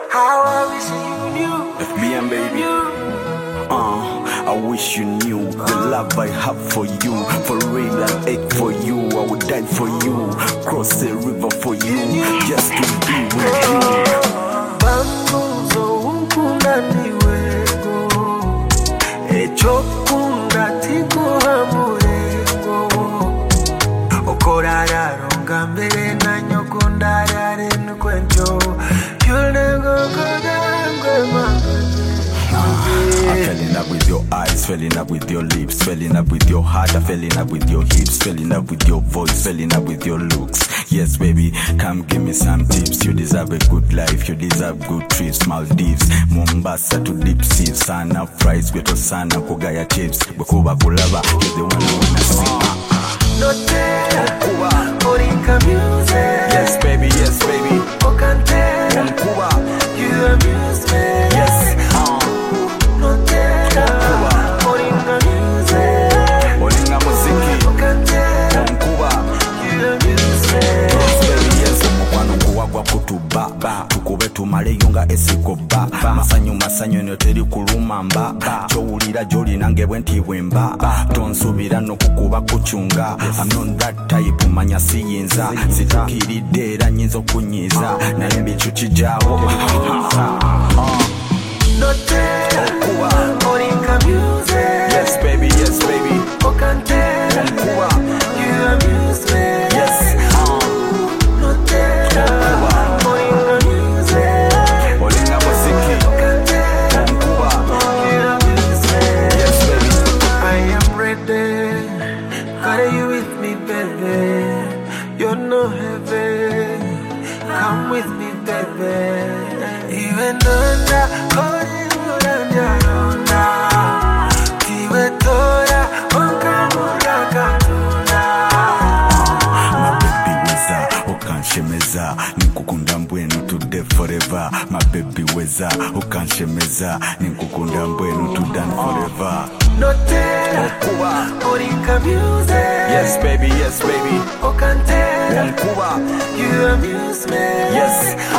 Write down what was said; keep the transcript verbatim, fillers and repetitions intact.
How I wish you knew. Me and baby. Uh, I wish you knew the love I have for you. For real, I'll ache for you. I would die for you. Cross the river for you. Just to be with you. Bambuzo ukunda niwego. Echokunda tiko hamurengo. Okorara ronga mbere na nyokunda rare nukwencho. You'll never go down, grandma. I fell in love with your eyes, fell in love with your lips, fell in love with your heart, I fell in love with your hips, fell in love with your voice, fell in love with your looks. Yes, baby, come give me some tips. You deserve a good life, you deserve good trips. Maldives, Mombasa to deep sea. Sana fries, beto sana kugaya chips. Bukuba kulaba, you're the one I wanna see. No tell, Orinka music. Yes, baby, yes, baby. Okante, Kuba, you amuse me. yes. Tukube tumale yunga esiko ba masanyu masanyu nyo teri kulumamba chowulira joli nange bwenti bwemba tonsubira no kukuba kuchunga I'm not that type manya siyinza situkiride era nyinzo kunyiza naye mbichuchi jawo No tell, Orinka music. Yes baby, yes baby. Okante, you amuse me. Yes. No tell, Orinka music. Olinga musiki. Okante, you amuse me. Yes baby. I am ready. Carry you with me, baby. You're no heaven. Come with me, baby. Even under, oh, you under, under. Tiwe tora, okamura katuna. My baby weza, okanshemeza. Nikukunda mbwenu today forever. My baby weza, okanshemeza. Nikukunda mbwenu to done forever. No tell, Orinka music. Yes baby, yes baby. Okante, Kuba, you amuse me. yes.